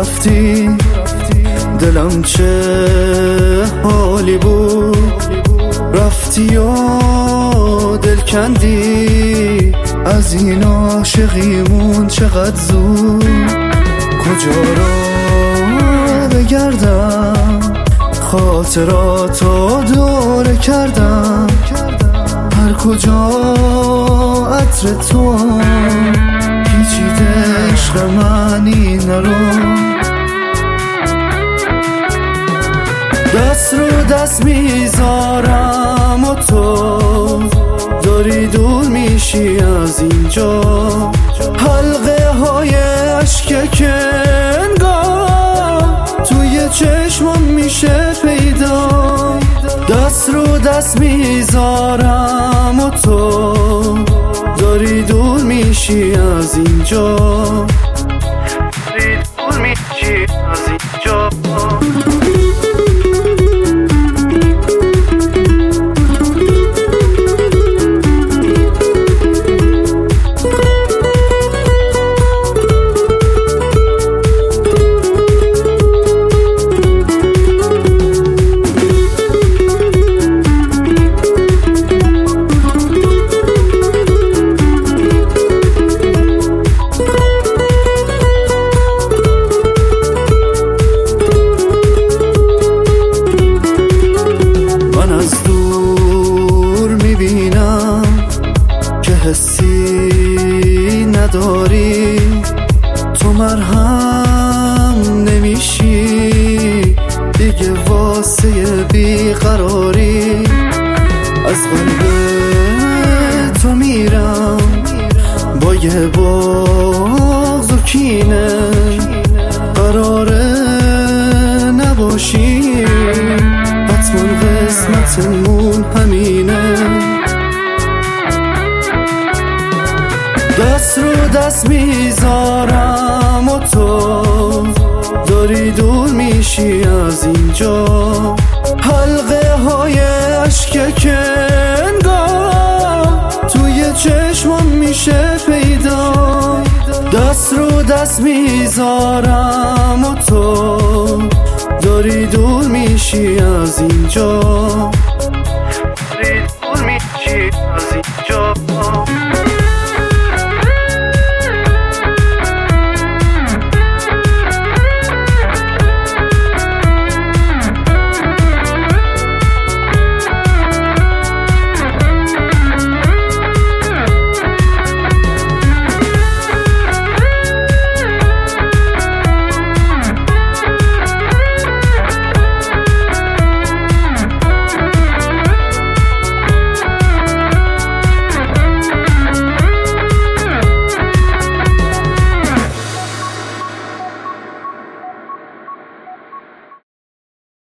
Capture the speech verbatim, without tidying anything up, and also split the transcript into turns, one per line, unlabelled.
رفتی دلم چه حالی بود، رفتی و دل کندی از این عاشقیمون چقدر زود. کجا را بگردم خاطراتو دوره کردم، هر کجا عطر تو پیچیده عشق من این رو. دست رو دست میذارم و تو داری دور میشی از اینجا، حلقه های عشق که انگار توی چشمم میشه پیدا. دست رو دست میذارم و تو داری دور میشی از اینجا، داری دور میشی از اینجا. حسی نداری تو، مرهم نمیشی دیگه واسه بیقراری. از قلب تو میرم با یه بغض و کینه، قراره نباشی حتما قسمتمون همینه. دست رو دست میذارم و تو داری دور میشی از اینجا، حلقه های عشق که انگار توی چشمم میشه پیدا. دست رو دست میذارم و تو داری دور میشی از اینجا، داری دور میشی از اینجا.